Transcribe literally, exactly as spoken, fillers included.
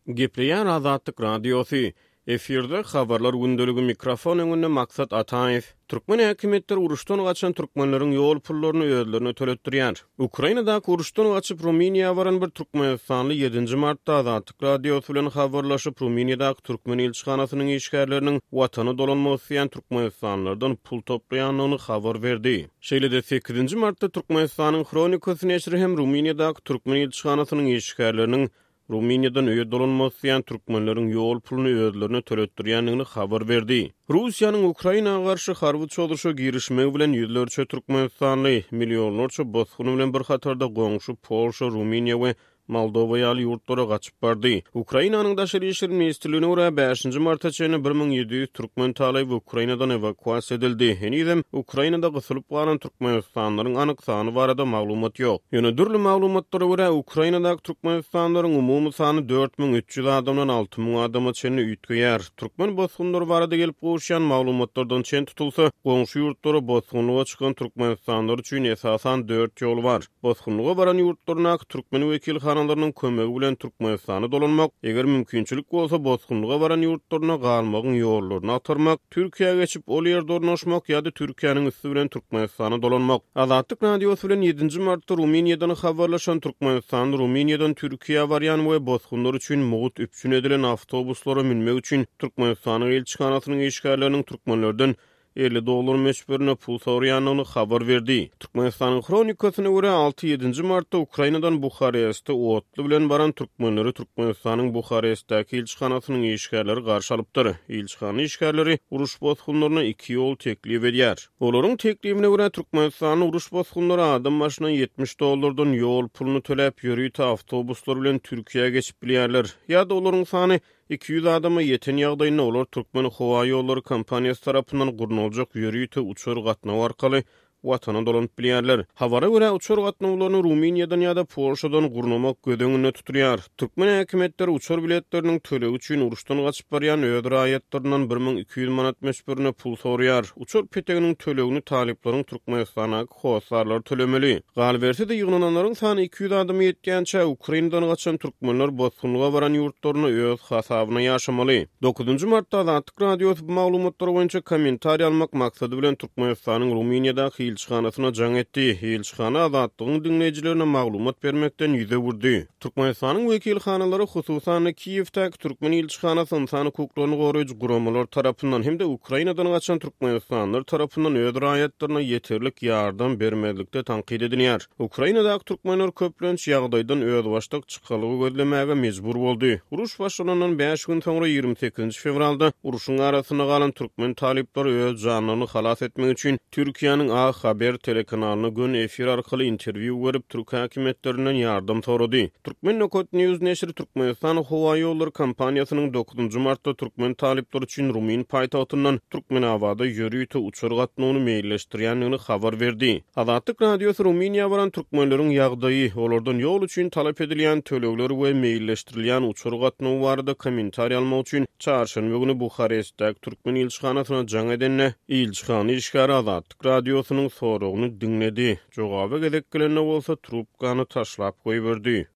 Gepleýän Azatlyk Radiosu. Efirde habarlar gündölügi mikrofon öňünde Maksat Ataev. Türkmen häkimetleri uruşdan gaçan türkmenleriň ýol pullaryny özlerine töletdirýär. Ukrainada uruşdan gaçyp Ruminiýa baran bir türkmenistanly ýedinji martda Azatlyk Radiosu bilen habarlaşyp Ruminiýadaky türkmen elçixanasynyň işgärleriniň watany dolanmasy ýan türkmenistanlardan pul toplaýanyny habar berdi. Şeýle-de sekizinji martda Türkmenistanyň Kronikasy neşri hem Ruminiýadaky türkmen elçixanasynyň işgärleriniň Ruminiýadan öýe dolanmasy ýan türkmenleriň ýol puluny özlerine töletdirýändigini habar berdi. Russiýanyň Ukrainaga garşy harby çoluşa girişmegi bilen ýüzlerçe türkmenistanly, millionlarça bosquny bilen bir hatarda goňşy Polşa, Ruminiýa we Moldova ýaly ýurtlara gaçyp bardy. Ukrainanyň daşary işler ministrligine görä beşinji martda çenli bir miň ýedi ýüz türkmen talaý Ukrainadan evakuasiýa edildi. Henüzem Ukrainada gysylyp galan türkmenistanlaryň anyk sany barada maglumat ýok. Ýöne dürli maglumatlara görä Ukrainadaky türkmenistanlaryň umumy sany dört miň üç ýüz adamdan alty miň adama çenli üýtgeýär. Türkmen bosqunlary barada gelip goşýan maglumatlardan çen tutulsa, goňşy ýurtlara bosqunlyga çykan türkmenistanlar üçin esasan dört ýol bar. Bosqunlyga baran ýurtlaryna türkmen wekil kanallarının kömegi bilen Türkmenistan'a dolanmak, eger mümkinçilik bolsa bosqunlyga baran ýurtlaryna galmagyň ýollaryny atarmak, Türkiýe'ye geçip ol ýerde ornaşmak ýa-da Türkiýanyň üstü bilen Türkmenistan'a dolanmak. Azatlyk Radiosu bilen ýedinji martda Ruminiýadan habarlaşan Türkmenistan, Ruminiýadan Türkiýe barýan we bosqunlar üçin mugut üpçün edilen awtobuslara minmek üçin Türkmenistanyň elçixanasynyň işgärleriniň türkmenlerden elli dolar meşberine pul sorýanyny habar berdi. Türkmenistanyň Kronikasyna görä alty ýedinji martda Ukrainadan Buharestde otly bilen baran türkmenleri Türkmenistanyň Buharestdäki elçixanasynyň işgärleri garşy alypdyr. Elçixana işgärleri uruş bosqunlaryna iki ýol teklip edýär. Olaryň teklibine görä Türkmenistanyň uruş bosqunlary adam başyna ýetmiş dolardan ýol puluny töläp ýörüýte awtobuslar bilen Türkiýe'ye geçip bilýärler. Ýa-da olaryň sany iki ýüz adama ýeten ýagdaýynda olar Türkmen Howa ýollary kompaniýasy tarapyndan gurnuljak ýörüýte uçur gatnaw arkaly watana dolanyp bilýärler. Habara görä uçur gatnawlaryny Ruminiýadan ýa-da Polşadan gurnamak gödüňine tuturýar. Türkmen häkimetleri uçur biletleriniň tölegi üçin uruşdan gaçyp barýan öz raýatlarynyň bir miň iki ýüz manat meşberine pul sorýar. Uçur peteginiň tölegini taliplaryň Türkmenistana howsarlar tölemeli. Gal berse de ýygnananlaryň sany iki ýüz adama ýetgänçe Ukrainadan gaçan türkmenler bosqunlyga baran ýurtlaryny öz hasabyna ýaşamaly. dokuzunji martda Azatlyk Radiosu bu maglumatlary boýunça kommentariýa almak maksady bilen Türkmenistanyň Ruminiýadaky elçixanasyna jaň etdi. Elçixana Azatlygyň dinleýijilerine maglumat bermekden ýüze wurdy. Türkmenistanyň wekilhanalary hususan Kiýewdäki türkmen elçixanasy insany hukuklaryny goraýjy guramalar tarapyndan hem de Ukrainadan gaçan türkmenistanlar tarapyndan öz raýatlaryna ýeterlik ýardam bermedikde tanqid edilýär. Ukrainadaky türkmenler köplenç ýagdaýdan öz başlyk çykalygy gözlemäge mejbur boldy. Uruş başlanandan beş gün soňra ýygrimi sekizinji fevralda uruşyň arasyna galan türkmen talipleri öz janyny halas etmek üçin Türkiýanyň A Haber telekanalyna gün efir arkaly interwiu berip Türk häkimetlerinden ýardam sorady. Türkmen Nokot News neşri Türkmenistan Howa ýolları kompaniýasynyň dokuzunji martda türkmen talipleri üçin Rumin paýtagtyndan Türkmen awada ýörüýte uçur gatnawyny meýilleşdirýändigini habar berdi. Azatlyk Radiosu Ruminiýa baran türkmenleriň ýagdaýy, olardan ýol üçin talap edilýän tölegler we meýilleşdirilýän uçur gatnawy barada kommentariýa almak üçin çarşamba güni Buharestdäki türkmen elçixanasyna jaň edenne elçixana işgäri Azatlyk Radiosunyň soragyny dinledi. Jogaby gedek gelende bolsa trubkany taşlap goýberdi.